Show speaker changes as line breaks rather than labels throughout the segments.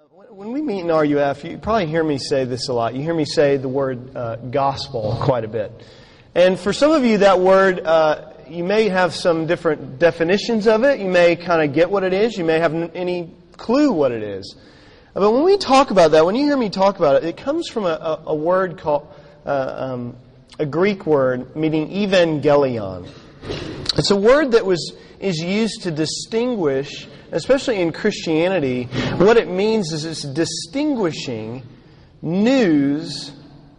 When we meet in RUF, you probably hear me say this a lot. You hear me say the word gospel quite a bit. And for some of you, that word, you may have some different definitions of it. You may kind of get what it is. You may have any clue what it is. But when we talk about that, when you hear me talk about it, it comes from a word called, a Greek word meaning evangelion. It's a word that is used to distinguish, especially in Christianity, what it means is it's distinguishing news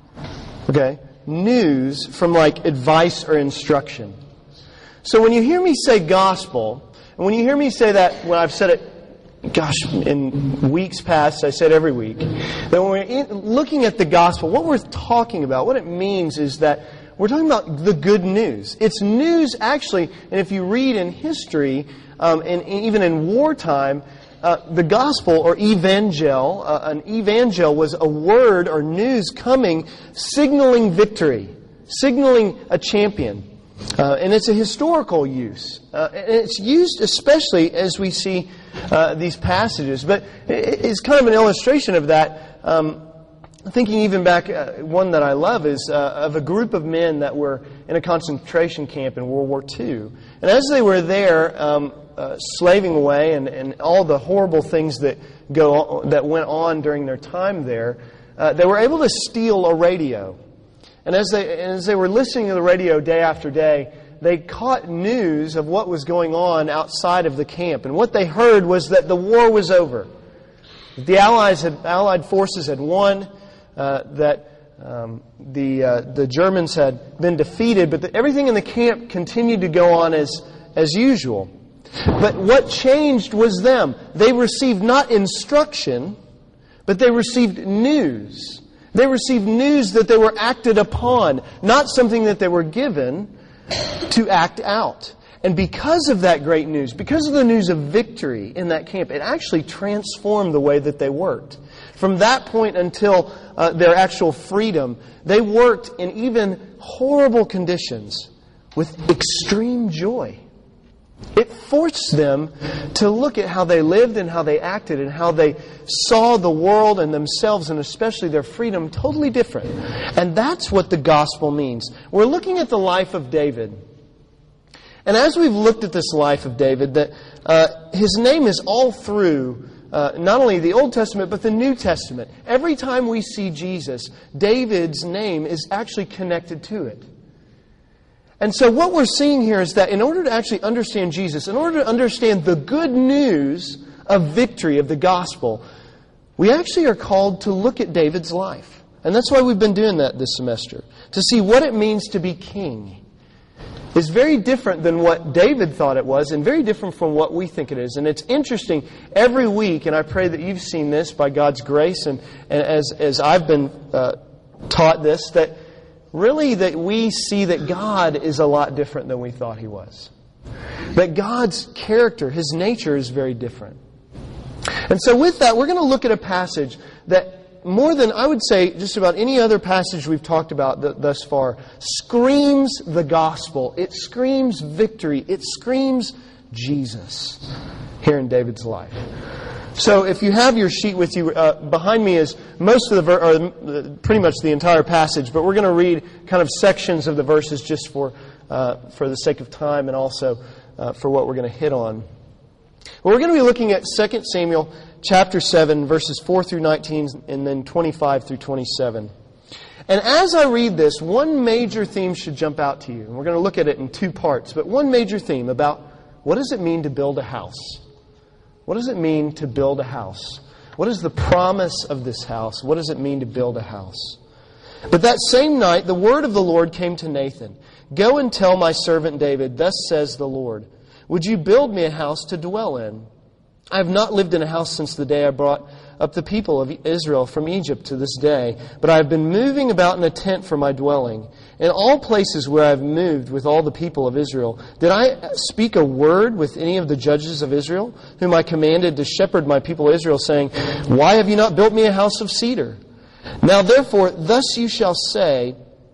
from like advice or instruction. So when you hear me say gospel, and when you hear me say that, when I've said it, in weeks past, I said every week, that when we're looking at the gospel, what we're talking about, what it means is that we're talking about the good news. It's news, actually, and if you read in history, and even in wartime, the gospel or evangel, an evangel was a word or news coming, signaling victory, signaling a champion. And it's a historical use. And it's used especially as we see these passages. But it's kind of an illustration of that. Thinking even back, one that I love is of a group of men that were in a concentration camp in World War II. And as they were there, slaving away and all the horrible things that went on during their time there, they were able to steal a radio. And as they were listening to the radio day after day, they caught news of what was going on outside of the camp. And what they heard was that the war was over. The Allied forces had won. That the Germans had been defeated, but everything in the camp continued to go on as usual. But what changed was them. They received not instruction, but they received news. They received news that they were acted upon, not something that they were given to act out. And because of that great news, because of the news of victory in that camp, it actually transformed the way that they worked. From that point until their actual freedom, they worked in even horrible conditions with extreme joy. It forced them to look at how they lived and how they acted and how they saw the world and themselves and especially their freedom totally different. And that's what the gospel means. We're looking at the life of David. And as we've looked at this life of David, that his name is all through not only the Old Testament, but the New Testament. Every time we see Jesus, David's name is actually connected to it. And so what we're seeing here is that in order to actually understand Jesus, in order to understand the good news of victory of the gospel, we actually are called to look at David's life. And that's why we've been doing that this semester. To see what it means to be king. It's very different than what David thought it was and very different from what we think it is. And it's interesting every week, and I pray that you've seen this by God's grace and as I've been taught this, that really that we see that God is a lot different than we thought He was. That God's character, His nature is very different. And so with that, we're going to look at a passage that more than, I would say, just about any other passage we've talked about thus far, screams the gospel. It screams victory. It screams Jesus here in David's life. So if you have your sheet with you, behind me is most of pretty much the entire passage, but we're going to read kind of sections of the verses just for the sake of time and also for what we're going to hit on. Well, we're going to be looking at 2 Samuel chapter 7, verses 4 through 19, and then 25 through 27. And as I read this, one major theme should jump out to you. And we're going to look at it in two parts, but one major theme about what does it mean to build a house? What does it mean to build a house? What is the promise of this house? What does it mean to build a house? But that same night, the word of the Lord came to Nathan. Go and tell my servant David, thus says the Lord, would you build me a house to dwell in? I have not lived in a house since the day I brought up the people of Israel from Egypt to this day, but I have been moving about in a tent for my dwelling. In all places where I have moved with all the people of Israel, did I speak a word with any of the judges of Israel, whom I commanded to shepherd my people Israel, saying, why have you not built me a house of cedar? Now therefore, thus you shall say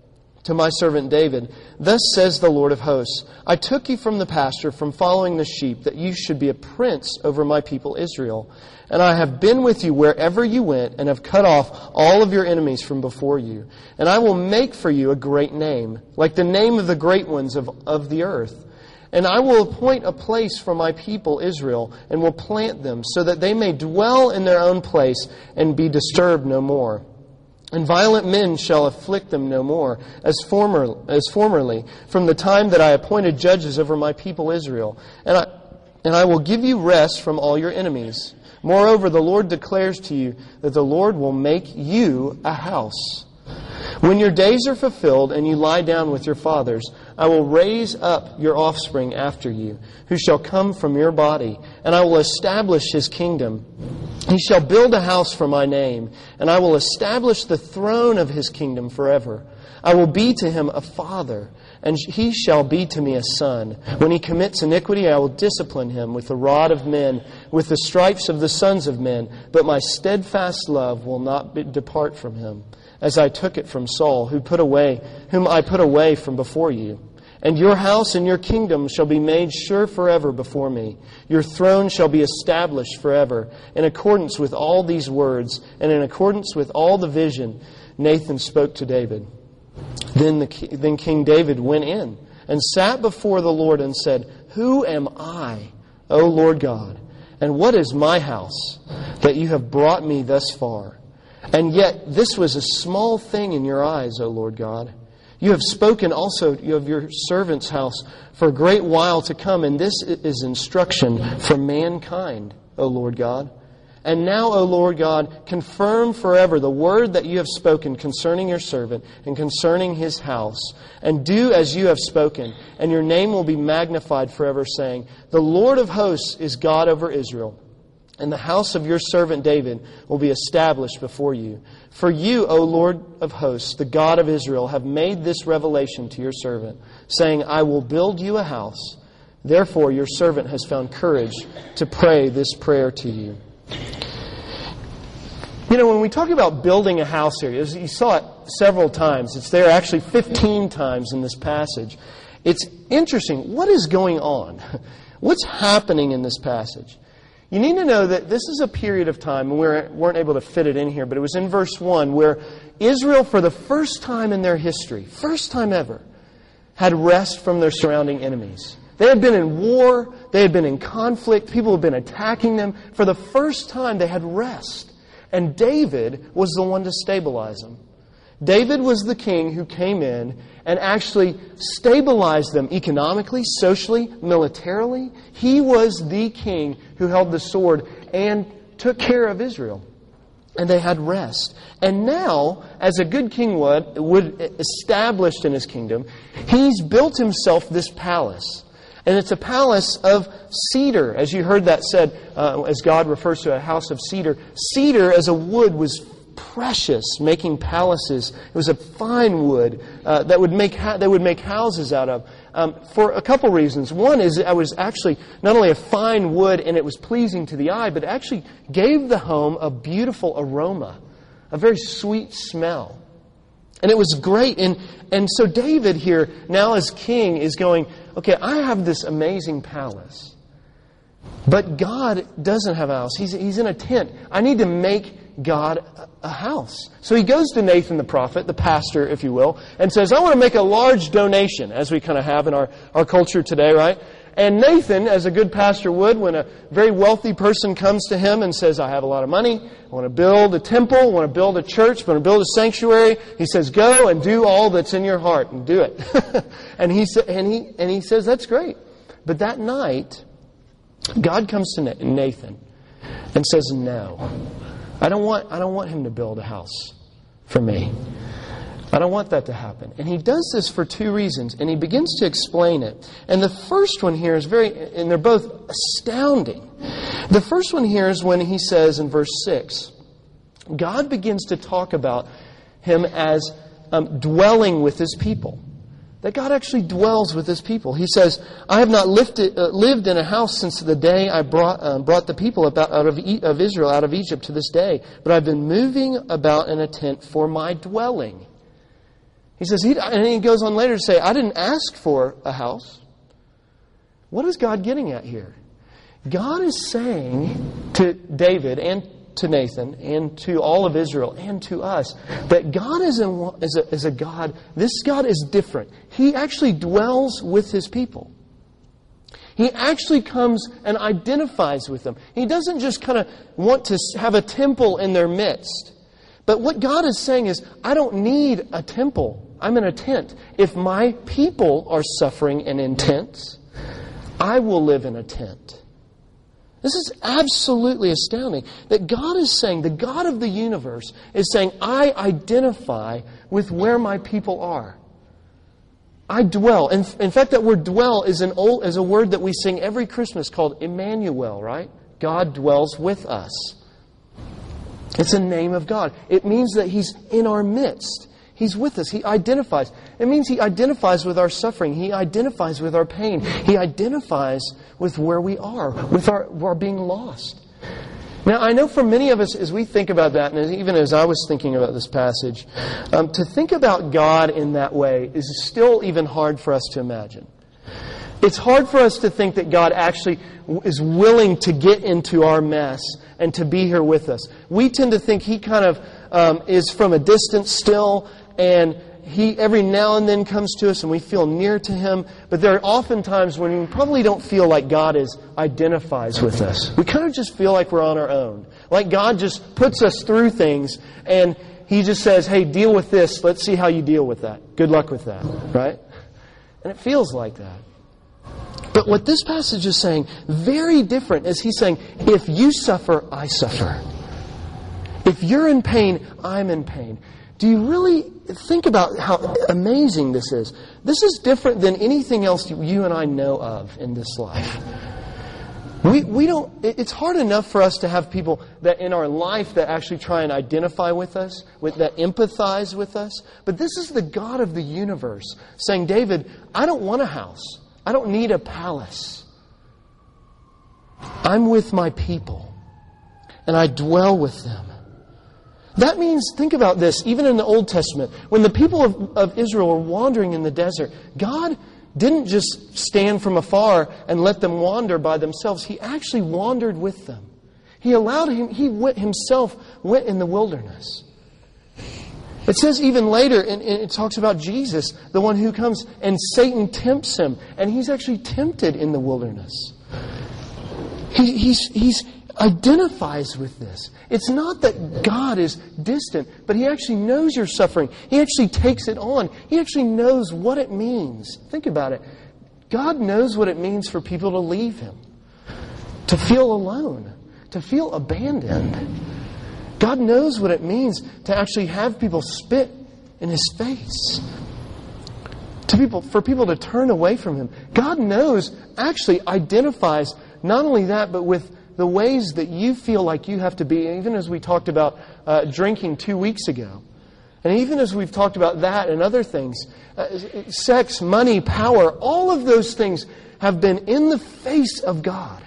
to my servant David, thus says the Lord of hosts, I took you from the pasture, from following the sheep, that you should be a prince over my people Israel. And I have been with you wherever you went, and have cut off all of your enemies from before you. And I will make for you a great name, like the name of the great ones of the earth. And I will appoint a place for my people Israel, and will plant them, so that they may dwell in their own place, and be disturbed no more. And violent men shall afflict them no more, as formerly, from the time that I appointed judges over my people Israel. And I will give you rest from all your enemies. Moreover, the Lord declares to you that the Lord will make you a house. When your days are fulfilled and you lie down with your fathers, I will raise up your offspring after you, who shall come from your body, and I will establish his kingdom. He shall build a house for my name, and I will establish the throne of his kingdom forever. I will be to him a father, and he shall be to me a son. When he commits iniquity, I will discipline him with the rod of men, with the stripes of the sons of men. But my steadfast love will not depart from him, as I took it from Saul, whom I put away from before you. And your house and your kingdom shall be made sure forever before me. Your throne shall be established forever. In accordance with all these words, and in accordance with all the vision, Nathan spoke to David. Then King David went in and sat before the Lord and said, Who am I, O Lord God? And what is my house, that you have brought me thus far? And yet this was a small thing in your eyes, O Lord God. You have spoken also of your servant's house for a great while to come, and this is instruction for mankind, O Lord God. And now, O Lord God, confirm forever the word that you have spoken concerning your servant and concerning his house. And do as you have spoken, and your name will be magnified forever, saying, The Lord of hosts is God over Israel. And the house of your servant David will be established before you. For you, O Lord of hosts, the God of Israel, have made this revelation to your servant, saying, I will build you a house. Therefore your servant has found courage to pray this prayer to you. You know, when we talk about building a house here, you saw it several times. It's there actually 15 times in this passage. It's interesting. What is going on? What's happening in this passage? You need to know that this is a period of time, and we weren't able to fit it in here, but it was in verse 1, where Israel, for the first time in their history, first time ever, had rest from their surrounding enemies. They had been in war, they had been in conflict, people had been attacking them. For the first time, they had rest. And David was the one to stabilize them. David was the king who came in and actually stabilized them economically, socially, militarily. He was the king who held the sword and took care of Israel. And they had rest. And now, as a good king would established in his kingdom, he's built himself this palace. And it's a palace of cedar, as you heard that said, as God refers to a house of cedar. Cedar as a wood was precious, making palaces. It was a fine wood that they would make houses out of for a couple reasons. One is it was actually not only a fine wood and it was pleasing to the eye, but it actually gave the home a beautiful aroma, a very sweet smell. And it was great. And so David here, now as king, is going, okay, I have this amazing palace. But God doesn't have a house. He's in a tent. I need to make God a house. So he goes to Nathan the prophet, the pastor, if you will, and says, I want to make a large donation, as we kind of have in our culture today, right? And Nathan, as a good pastor would, when a very wealthy person comes to him and says, I have a lot of money, I want to build a temple, I want to build a church, I want to build a sanctuary, he says, go and do all that's in your heart and do it. and he says, that's great. But that night, God comes to Nathan and says, no, I don't want him to build a house for me. I don't want that to happen. And he does this for two reasons, and he begins to explain it. And the first one here is and they're both astounding. The first one here is when he says in verse 6, God begins to talk about him as dwelling with his people. That God actually dwells with his people. He says, I have not lived in a house since the day I brought the people out of Israel out of Egypt to this day, but I've been moving about in a tent for my dwelling. He says, and he goes on later to say, I didn't ask for a house. What is God getting at here? God is saying to David and to Nathan and to all of Israel and to us that God is a God, this God is different. He actually dwells with His people. He actually comes and identifies with them. He doesn't just kind of want to have a temple in their midst. But what God is saying is, I don't need a temple. I'm in a tent. If my people are suffering and in tents, I will live in a tent. This is absolutely astounding. That God is saying, the God of the universe is saying, I identify with where my people are. I dwell. In fact, that word dwell is a word that we sing every Christmas called Emmanuel, right? God dwells with us. It's a name of God. It means that He's in our midst. He's with us. He identifies. It means He identifies with our suffering. He identifies with our pain. He identifies with where we are, with our being lost. Now, I know for many of us, as we think about that, and even as I was thinking about this passage, to think about God in that way is still even hard for us to imagine. It's hard for us to think that God actually is willing to get into our mess and to be here with us. We tend to think He kind of is from a distance still, and He every now and then comes to us and we feel near to Him. But there are often times when we probably don't feel like God identifies with us. We kind of just feel like we're on our own. Like God just puts us through things and He just says, hey, deal with this. Let's see how you deal with that. Good luck with that. Right? And it feels like that. But what this passage is saying, very different, is He's saying, if you suffer, I suffer. If you're in pain, I'm in pain. Do you really think about how amazing this is? This is different than anything else you and I know of in this life. We don't. It's hard enough for us to have people that in our life that actually try and identify with us, that empathize with us. But this is the God of the universe saying, David, I don't want a house. I don't need a palace. I'm with my people, and I dwell with them. That means, think about this, even in the Old Testament, when the people of Israel were wandering in the desert, God didn't just stand from afar and let them wander by themselves. He actually wandered with them. He Himself went in the wilderness. It says even later, and it talks about Jesus, the one who comes and Satan tempts Him. And He's actually tempted in the wilderness. He's identifies with this. It's not that God is distant, but He actually knows your suffering. He actually takes it on. He actually knows what it means. Think about it. God knows what it means for people to leave Him, to feel alone, to feel abandoned. God knows what it means to actually have people spit in His face. For people to turn away from Him. God knows, actually identifies not only that, but with the ways that you feel like you have to be, even as we talked about drinking 2 weeks ago. And even as we've talked about that and other things, sex, money, power, all of those things have been in the face of God.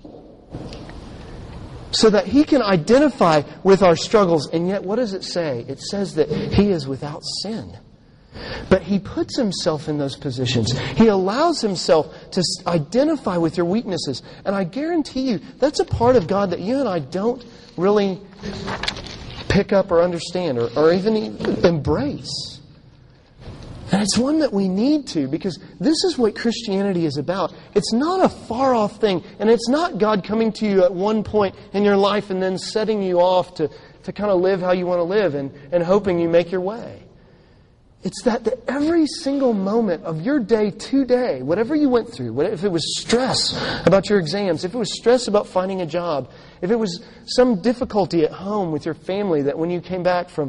So that He can identify with our struggles. And yet, what does it say? It says that He is without sin. But He puts Himself in those positions. He allows Himself to identify with your weaknesses. And I guarantee you, that's a part of God that you and I don't really pick up or understand or even embrace. And it's one that we need to, because this is what Christianity is about. It's not a far-off thing. And it's not God coming to you at one point in your life and then setting you off to kind of live how you want to live and hoping you make your way. It's that every single moment of your day to day, whatever you went through, if it was stress about your exams, if it was stress about finding a job, if it was some difficulty at home with your family that when you came back from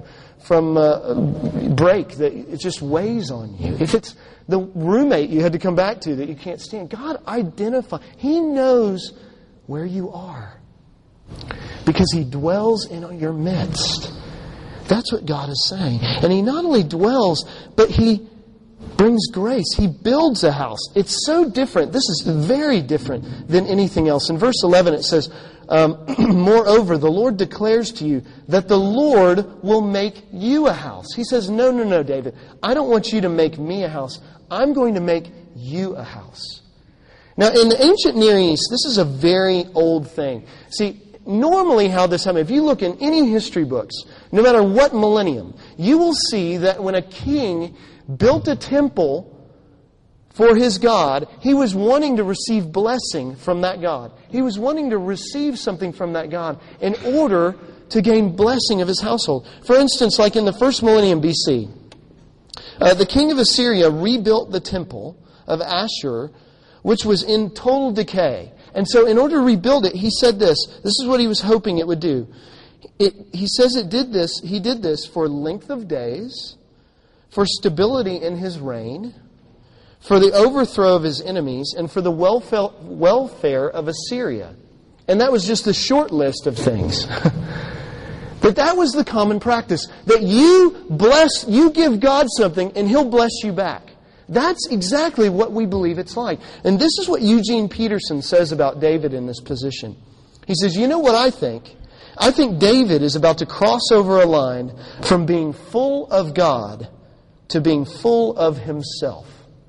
break that it just weighs on you, if it's the roommate you had to come back to that you can't stand, God identifies. He knows where you are because He dwells in your midst. That's what God is saying. And He not only dwells, but He brings grace. He builds a house. It's so different. This is very different than anything else. In verse 11 it says, moreover, the Lord declares to you that the Lord will make you a house. He says, no, David. I don't want you to make me a house. I'm going to make you a house. Now, in the ancient Near East, this is a very old thing. See, normally how this happened, if you look in any history books, no matter what millennium, you will see that when a king built a temple for his God, he was wanting to receive blessing from that God. He was wanting to receive something from that God in order to gain blessing of his household. For instance, like in the first millennium BC, the king of Assyria rebuilt the temple of Ashur, which was in total decay. And so in order to rebuild it, he said this. This is what he was hoping it would do. He says he did this for length of days, for stability in his reign, for the overthrow of his enemies, and for the welfare of Assyria. And that was just a short list of things. But that was the common practice. That you give God something and He'll bless you back. That's exactly what we believe it's like. And this is what Eugene Peterson says about David in this position. He says, you know what I think? I think David is about to cross over a line from being full of God to being full of himself.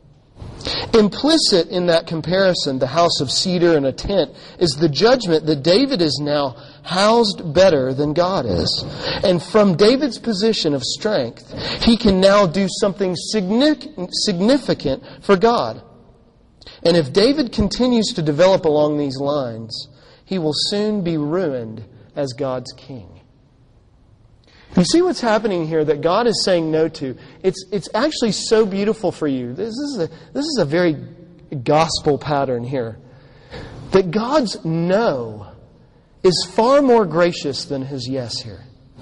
Implicit in that comparison, the house of cedar and a tent, is the judgment that David is now housed better than God is. And from David's position of strength, he can now do something significant for God. And if David continues to develop along these lines, he will soon be ruined as God's king. You see what's happening here that God is saying no to? It's actually so beautiful for you. This is a very gospel pattern here. That God's no is far more gracious than His yes here.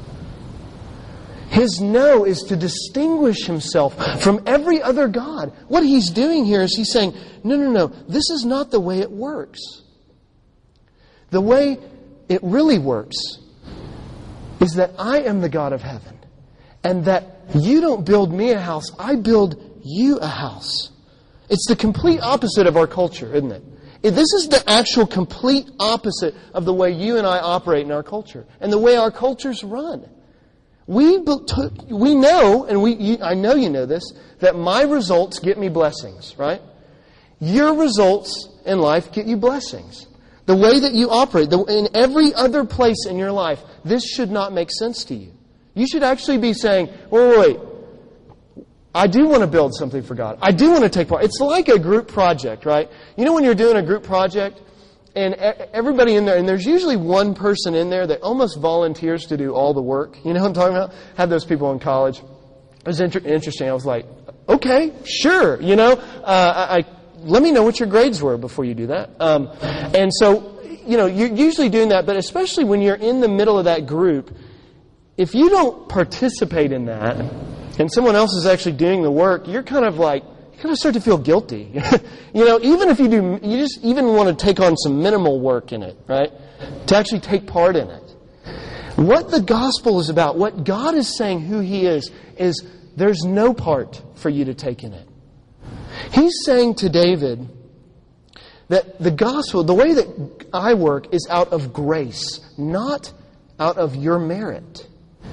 His no is to distinguish Himself from every other God. What He's doing here is He's saying, no, this is not the way it works. The way it really works is that I am the God of heaven. And that you don't build me a house, I build you a house. It's the complete opposite of our culture, isn't it? This is the actual complete opposite of the way you and I operate in our culture. And the way our cultures run. We know, and I know you know this, that my results get me blessings, right? Your results in life get you blessings. The way that you operate, in every other place in your life, this should not make sense to you. You should actually be saying, wait, I do want to build something for God. I do want to take part. It's like a group project, right? You know when you're doing a group project, and everybody in there, and there's usually one person in there that almost volunteers to do all the work. You know what I'm talking about? I had those people in college. It was interesting. I was like, okay, sure, let me know what your grades were before you do that. And so, you're usually doing that, but especially when you're in the middle of that group, if you don't participate in that, and someone else is actually doing the work, you're kind of start to feel guilty. Even if you do, you just even want to take on some minimal work in it, right? To actually take part in it. What the gospel is about, what God is saying who He is there's no part for you to take in it. He's saying to David that the gospel, the way that I work, is out of grace, not out of your merit.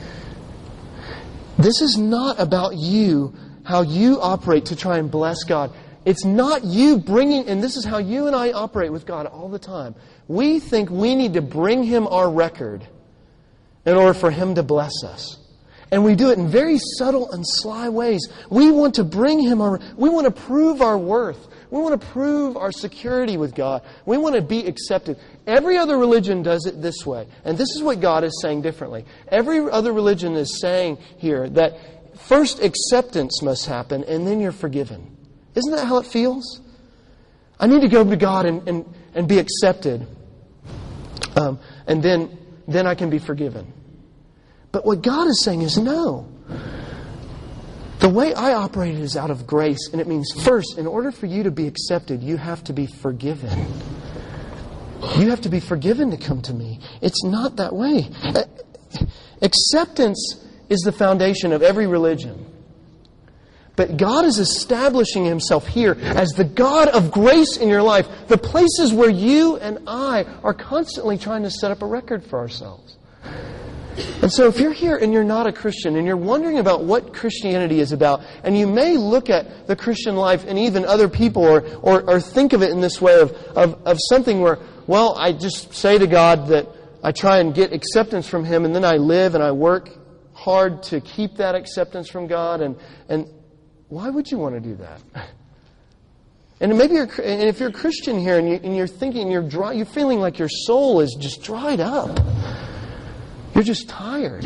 This is not about you, how you operate to try and bless God. It's not you bringing, and this is how you and I operate with God all the time. We think we need to bring Him our record in order for Him to bless us. And we do it in very subtle and sly ways. We want to bring Him we want to prove our worth. We want to prove our security with God. We want to be accepted. Every other religion does it this way. And this is what God is saying differently. Every other religion is saying here that first acceptance must happen and then you're forgiven. Isn't that how it feels? I need to go to God and be accepted. And then I can be forgiven. But what God is saying is no. The way I operate is out of grace. And it means first, in order for you to be accepted, you have to be forgiven. You have to be forgiven to come to me. It's not that way. Acceptance is the foundation of every religion. But God is establishing Himself here as the God of grace in your life. The places where you and I are constantly trying to set up a record for ourselves. And so if you're here and you're not a Christian and you're wondering about what Christianity is about, and you may look at the Christian life and even other people or think of it in this way of something where, well, I just say to God that I try and get acceptance from Him, and then I live and I work hard to keep that acceptance from God, and why would you want to do that? And maybe if you're a Christian here and you're thinking you're feeling like your soul is just dried up. You're just tired.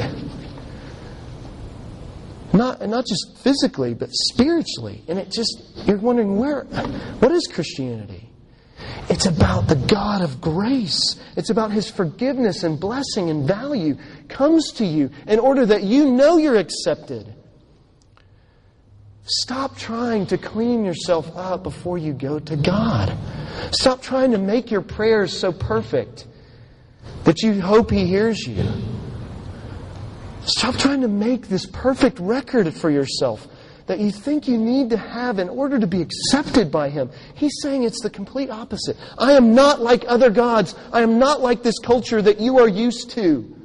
Not just physically, but spiritually. And you're wondering what is Christianity? It's about the God of grace. It's about His forgiveness and blessing and value comes to you in order that you know you're accepted. Stop trying to clean yourself up before you go to God. Stop trying to make your prayers so perfect that you hope He hears you. Stop trying to make this perfect record for yourself that you think you need to have in order to be accepted by Him. He's saying it's the complete opposite. I am not like other gods. I am not like this culture that you are used to.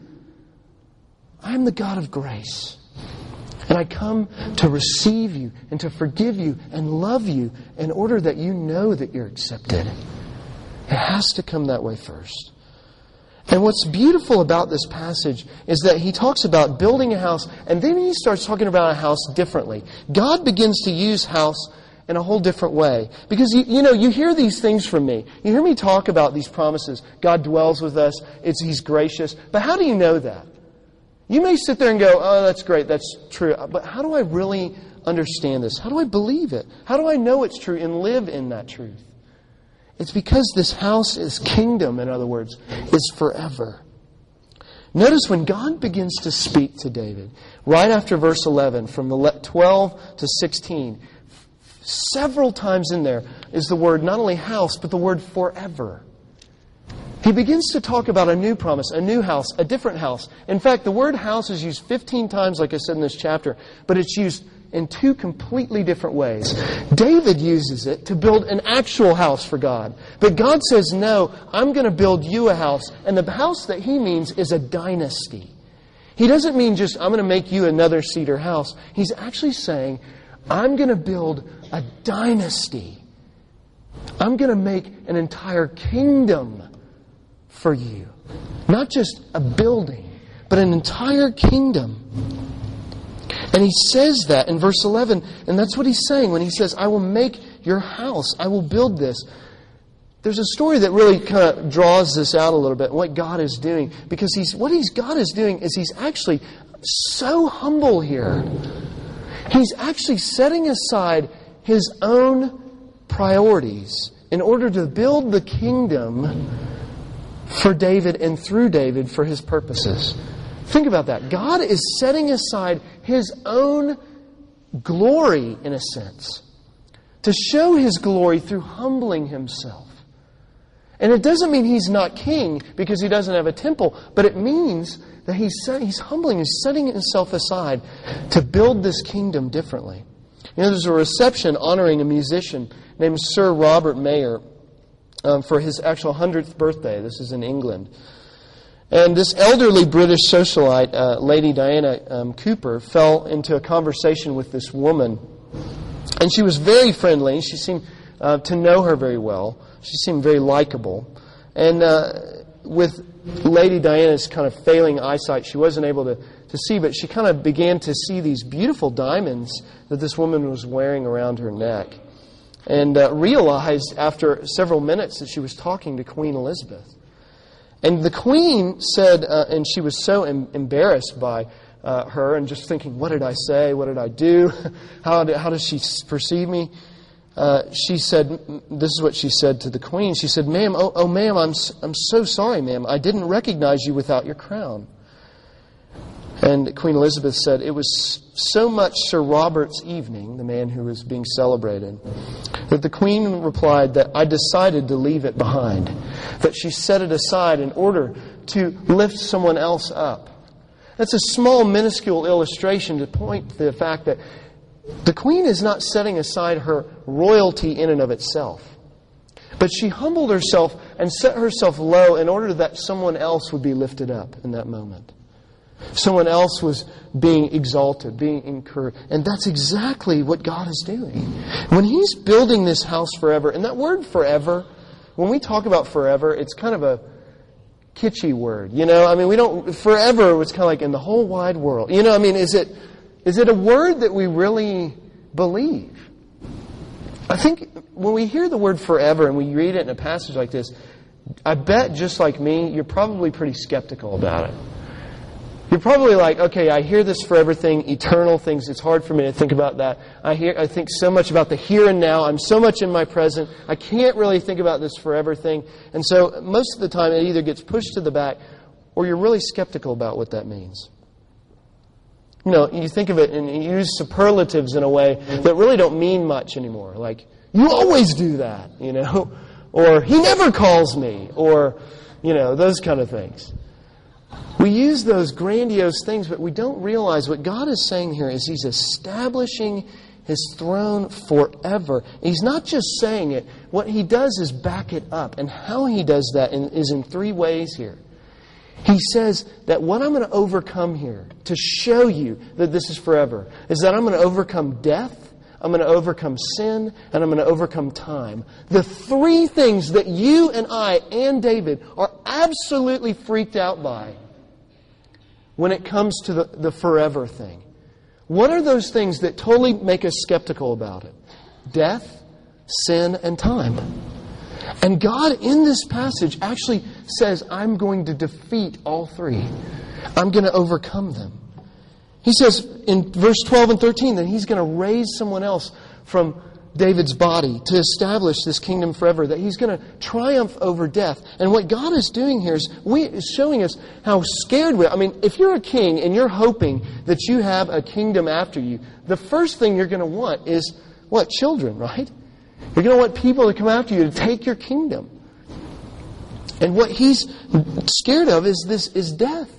I am the God of grace. And I come to receive you and to forgive you and love you in order that you know that you're accepted. It has to come that way first. And what's beautiful about this passage is that he talks about building a house, and then he starts talking about a house differently. God begins to use house in a whole different way. Because, you hear these things from me. You hear me talk about these promises. God dwells with us. He's gracious. But how do you know that? You may sit there and go, oh, that's great, that's true. But how do I really understand this? How do I believe it? How do I know it's true and live in that truth? It's because this house is kingdom, in other words, is forever. Notice when God begins to speak to David, right after verse 11, from 12 to 16, several times in there is the word not only house, but the word forever. He begins to talk about a new promise, a new house, a different house. In fact, the word house is used 15 times, like I said in this chapter, but it's used in two completely different ways. David uses it to build an actual house for God. But God says, no, I'm going to build you a house. And the house that he means is a dynasty. He doesn't mean just, I'm going to make you another cedar house. He's actually saying, I'm going to build a dynasty. I'm going to make an entire kingdom for you. Not just a building, but an entire kingdom. And he says that in verse 11, and that's what he's saying when he says, I will make your house, I will build this. There's a story that really kind of draws this out a little bit, what God is doing. Because God is doing is he's actually so humble here. He's actually setting aside his own priorities in order to build the kingdom for David and through David for his purposes. Think about that. God is setting aside his own glory, in a sense, to show his glory through humbling himself. And it doesn't mean he's not king because he doesn't have a temple, but it means that he's humbling, he's setting himself aside to build this kingdom differently. There's a reception honoring a musician named Sir Robert Mayer for his actual 100th birthday. This is in England. And this elderly British socialite, Lady Diana Cooper, fell into a conversation with this woman. And she was very friendly. She seemed to know her very well. She seemed very likable. And with Lady Diana's kind of failing eyesight, she wasn't able to see, but she kind of began to see these beautiful diamonds that this woman was wearing around her neck. And realized after several minutes that she was talking to Queen Elizabeth. And the Queen said, and she was so embarrassed by her and just thinking, what did I say? What did I do? How does she perceive me? She said, this is what she said to the Queen. She said, ma'am, oh ma'am, I'm so sorry, ma'am. I didn't recognize you without your crown. And Queen Elizabeth said, it was so much Sir Robert's evening, the man who was being celebrated, that the Queen replied that I decided to leave it behind. That she set it aside in order to lift someone else up. That's a small, minuscule illustration to point to the fact that the queen is not setting aside her royalty in and of itself. But she humbled herself and set herself low in order that someone else would be lifted up in that moment. Someone else was being exalted, being encouraged. And that's exactly what God is doing. When He's building this house forever, and that word forever, when we talk about forever, it's kind of a kitschy word. You know, I mean, we don't, forever was kind of like in the whole wide world. You know, I mean, is it a word that we really believe? I think when we hear the word forever and we read it in a passage like this, I bet just like me, you're probably pretty skeptical about it. You're probably like, okay, I hear this forever thing, eternal things. It's hard for me to think about that. I think so much about the here and now. I'm so much in my present. I can't really think about this forever thing. And so most of the time it either gets pushed to the back or you're really skeptical about what that means. You know, you think of it and you use superlatives in a way that really don't mean much anymore. Like, you always do that, you know. Or, he never calls me. Or, you know, those kind of things. We use those grandiose things, but we don't realize what God is saying here is He's establishing His throne forever. He's not just saying it. What He does is back it up. And how He does that is in three ways here. He says that what I'm going to overcome here to show you that this is forever is that I'm going to overcome death, I'm going to overcome sin, and I'm going to overcome time. The three things that you and I and David are absolutely freaked out by when it comes to the forever thing. What are those things that totally make us skeptical about it? Death, sin, and time. And God, in this passage, actually says, I'm going to defeat all three. I'm going to overcome them. He says in verse 12 and 13 that He's going to raise someone else from David's body to establish this kingdom forever, that He's going to triumph over death. And what God is doing here is showing us how scared we are. I mean, if you're a king and you're hoping that you have a kingdom after you, the first thing you're going to want is, what? Children, right? You're going to want people to come after you to take your kingdom. And what He's scared of is death.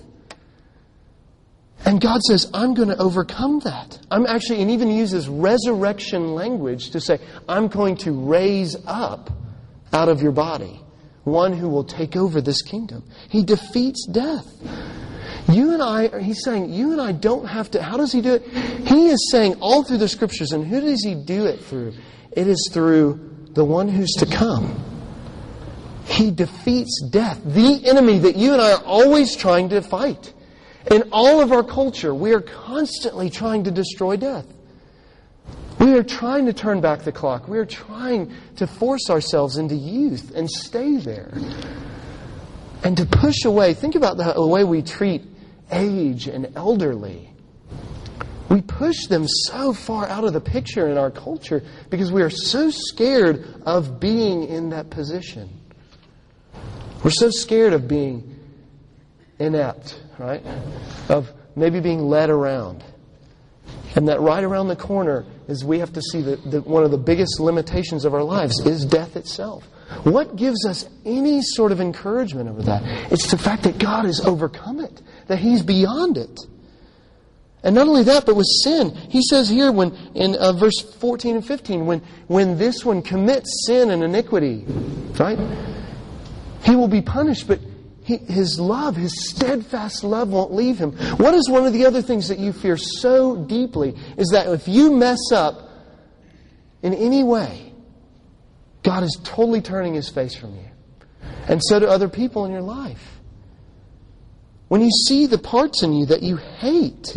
And God says, I'm going to overcome that. And even uses resurrection language to say, I'm going to raise up out of your body one who will take over this kingdom. He defeats death. He's saying, you and I don't have to. How does He do it? He is saying all through the Scriptures, and who does He do it through? It is through the one who's to come. He defeats death, the enemy that you and I are always trying to fight. In all of our culture, we are constantly trying to destroy death. We are trying to turn back the clock. We are trying to force ourselves into youth and stay there. And to push away. Think about the way we treat age and elderly. We push them so far out of the picture in our culture because we are so scared of being in that position. We're so scared of being inept, right? Of maybe being led around. And that right around the corner is we have to see that one of the biggest limitations of our lives is death itself. What gives us any sort of encouragement over that? It's the fact that God has overcome it. That He's beyond it. And not only that, but with sin. He says here in verse 14 and 15, when this one commits sin and iniquity, right? He will be punished, but His love, His steadfast love won't leave him. What is one of the other things that you fear so deeply is that if you mess up in any way, God is totally turning His face from you. And so do other people in your life. When you see the parts in you that you hate,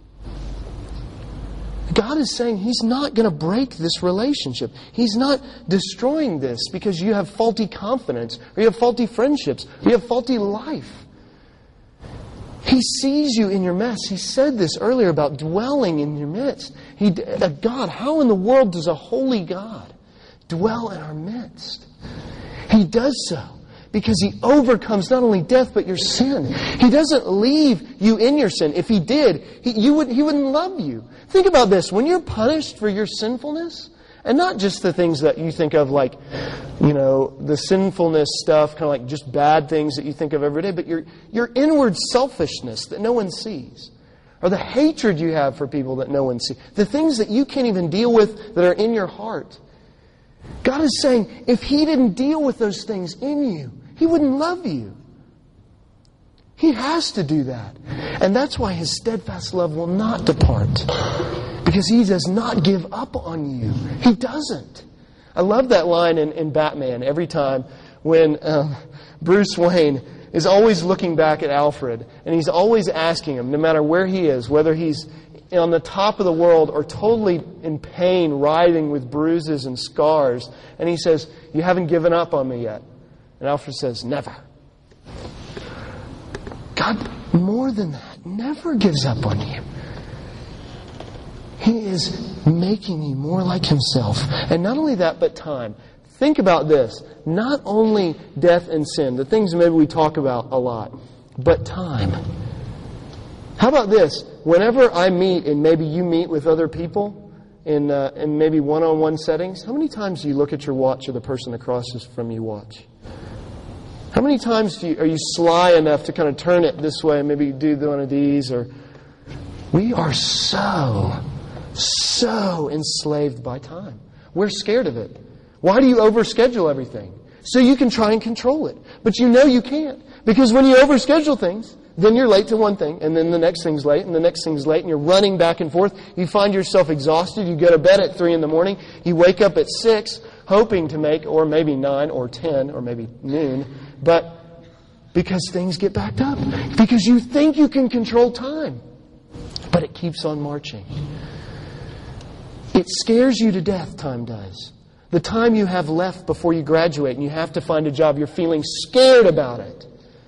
God is saying He's not going to break this relationship. He's not destroying this because you have faulty confidence, or you have faulty friendships, or you have faulty life. He sees you in your mess. He said this earlier about dwelling in your midst. God, how in the world does a holy God dwell in our midst? He does so because He overcomes not only death but your sin. He doesn't leave you in your sin. If He did, He wouldn't love you. Think about this. When you're punished for your sinfulness, and not just the things that you think of like, the sinfulness stuff, kind of like just bad things that you think of every day, but your inward selfishness that no one sees. or the hatred you have for people that no one sees, the things that you can't even deal with that are in your heart. God is saying, if He didn't deal with those things in you, He wouldn't love you. He has to do that. And that's why His steadfast love will not depart. Because He does not give up on you. He doesn't. I love that line in Batman every time when Bruce Wayne is always looking back at Alfred, and he's always asking him, no matter where he is, whether he's on the top of the world or totally in pain, writhing with bruises and scars, and he says, "You haven't given up on me yet." And Alfred says, "Never." God, more than that, never gives up on you. He is making you more like Himself. And not only that, but time. Think about this. Not only death and sin, the things maybe we talk about a lot, but time. How about this? Whenever I meet, and maybe you meet with other people in maybe one-on-one settings, how many times do you look at your watch or the person across from you watch? How many times are you sly enough to kind of turn it this way and maybe do one of these? Or we are so enslaved by time. We're scared of it. Why do you overschedule everything? So you can try and control it. But you know you can't. Because when you overschedule things, then you're late to one thing, and then the next thing's late, and the next thing's late, and you're running back and forth. You find yourself exhausted. You go to bed at 3 a.m. You wake up at 6, hoping to make, or maybe 9 or 10 or maybe noon, but because things get backed up. Because you think you can control time. But it keeps on marching. It scares you to death, time does. The time you have left before you graduate and you have to find a job, you're feeling scared about it.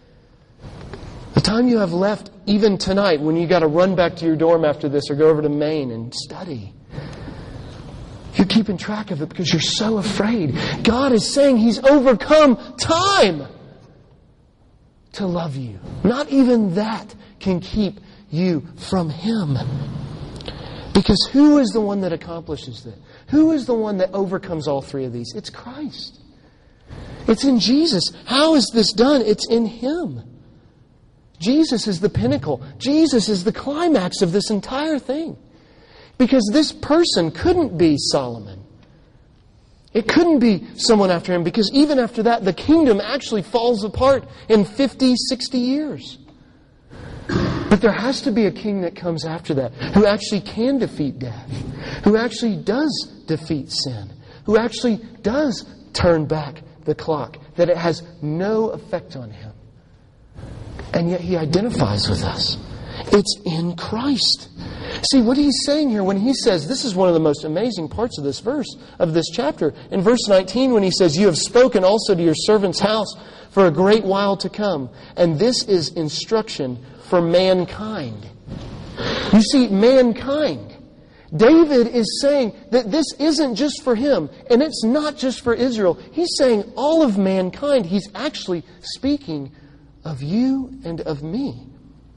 The time you have left even tonight when you got to run back to your dorm after this or go over to Maine and study. You're keeping track of it because you're so afraid. God is saying He's overcome time to love you. Not even that can keep you from Him. Because who is the one that accomplishes that? Who is the one that overcomes all three of these? It's Christ. It's in Jesus. How is this done? It's in Him. Jesus is the pinnacle. Jesus is the climax of this entire thing. Because this person couldn't be Solomon. It couldn't be someone after him, because even after that, the kingdom actually falls apart in 50, 60 years. But there has to be a king that comes after that, who actually can defeat death, who actually does defeat sin, who actually does turn back the clock, that it has no effect on him. And yet He identifies with us. It's in Christ. See, what He's saying here when He says, this is one of the most amazing parts of this verse, of this chapter. In verse 19, when He says, "You have spoken also to your servant's house for a great while to come." And this is instruction for mankind. You see, mankind. David is saying that this isn't just for him, and it's not just for Israel. He's saying all of mankind. He's actually speaking of you and of me.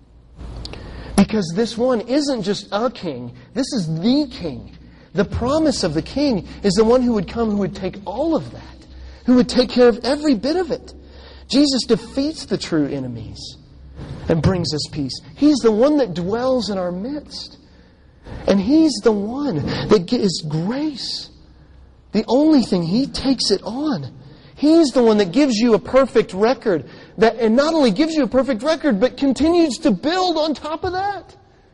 Because this one isn't just a king. This is the king. The promise of the king is the one who would come, who would take all of that, who would take care of every bit of it. Jesus defeats the true enemies and brings us peace. He's the one that dwells in our midst. And He's the one that gives grace. The only thing, He takes it on. He's the one that gives you a perfect record. And not only gives you a perfect record, but continues to build on top of that.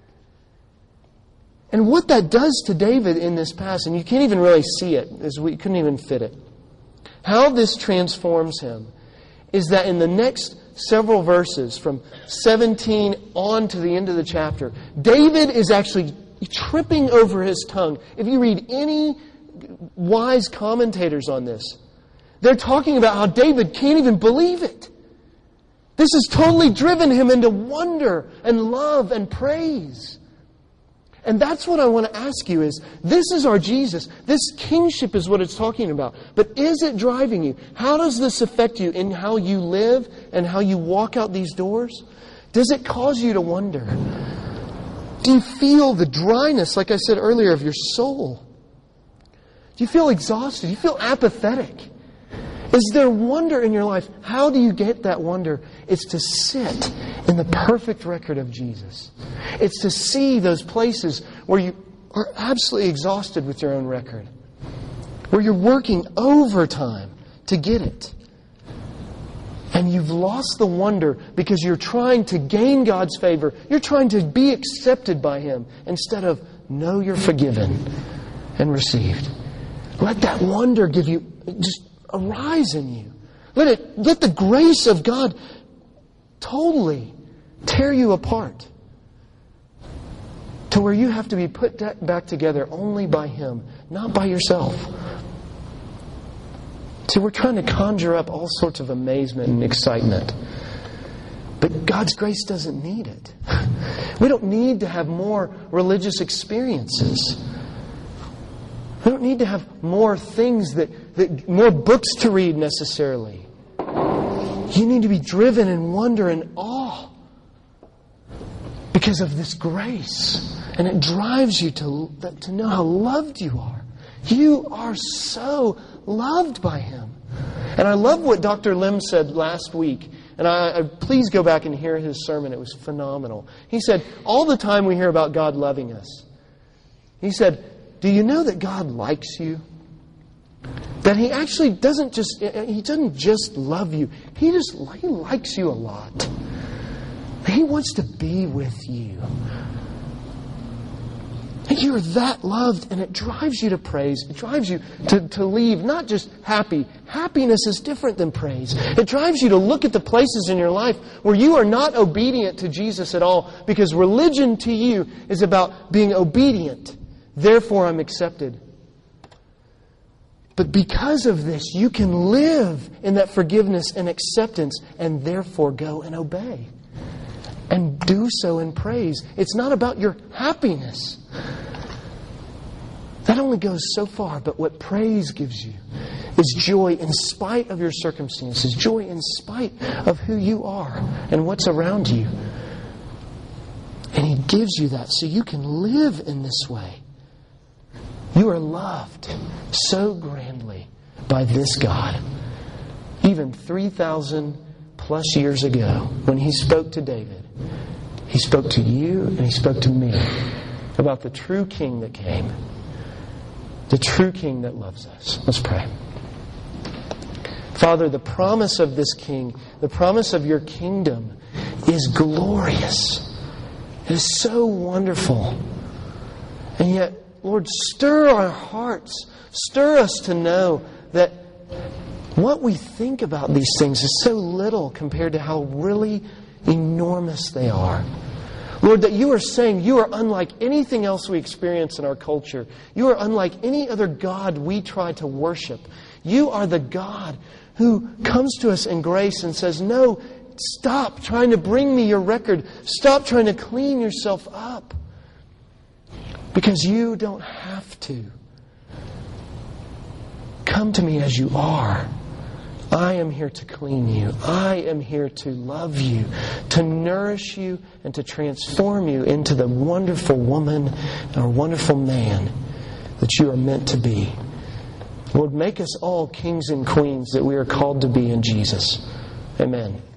And what that does to David in this passage, and you can't even really see it, as we couldn't even fit it. How this transforms him is that in the next several verses, from 17 on to the end of the chapter, David is actually tripping over his tongue. If you read any wise commentators on this, they're talking about how David can't even believe it. This has totally driven him into wonder and love and praise. And that's what I want to ask you is, this is our Jesus. This kingship is what it's talking about. But is it driving you? How does this affect you in how you live and how you walk out these doors? Does it cause you to wonder? Do you feel the dryness, like I said earlier, of your soul? Do you feel exhausted? Do you feel apathetic? Is there wonder in your life? How do you get that wonder? It's to sit in the perfect record of Jesus. It's to see those places where you are absolutely exhausted with your own record, where you're working overtime to get it. And you've lost the wonder because you're trying to gain God's favor. You're trying to be accepted by Him instead of know you're forgiven and received. Let that wonder give you, just arise in you. Let the grace of God totally tear you apart to where you have to be put back together only by Him, not by yourself. See, we're trying to conjure up all sorts of amazement and excitement. But God's grace doesn't need it. We don't need to have more religious experiences. We don't need to have more things more books to read necessarily. You need to be driven in wonder and awe because of this grace. And it drives you to know how loved you are. You are so loved by Him. And I love what Dr. Lim said last week. And please go back and hear his sermon. It was phenomenal. He said, all the time we hear about God loving us. He said, do you know that God likes you? That He actually doesn't just love you. He likes you a lot. He wants to be with you. And you're that loved, and it drives you to praise. It drives you to leave not just happy. Happiness is different than praise. It drives you to look at the places in your life where you are not obedient to Jesus at all, because religion to you is about being obedient. Therefore, I'm accepted. But because of this, you can live in that forgiveness and acceptance, and therefore go and obey. And do so in praise. It's not about your happiness. That only goes so far. But what praise gives you is joy in spite of your circumstances. Joy in spite of who you are and what's around you. And He gives you that so you can live in this way. You are loved so grandly by this God. Even 3,000 plus years ago, when He spoke to David, He spoke to you and He spoke to me about the true King that came. The true King that loves us. Let's pray. Father, the promise of this King, the promise of your kingdom is glorious. It is so wonderful. And yet, Lord, stir our hearts. Stir us to know that what we think about these things is so little compared to how really enormous they are. Lord, that you are saying you are unlike anything else we experience in our culture. You are unlike any other God we try to worship. You are the God who comes to us in grace and says, no, stop trying to bring me your record. Stop trying to clean yourself up. Because you don't have to. Come to me as you are. I am here to clean you. I am here to love you, to nourish you, and to transform you into the wonderful woman or wonderful man that you are meant to be. Lord, make us all kings and queens that we are called to be in Jesus. Amen.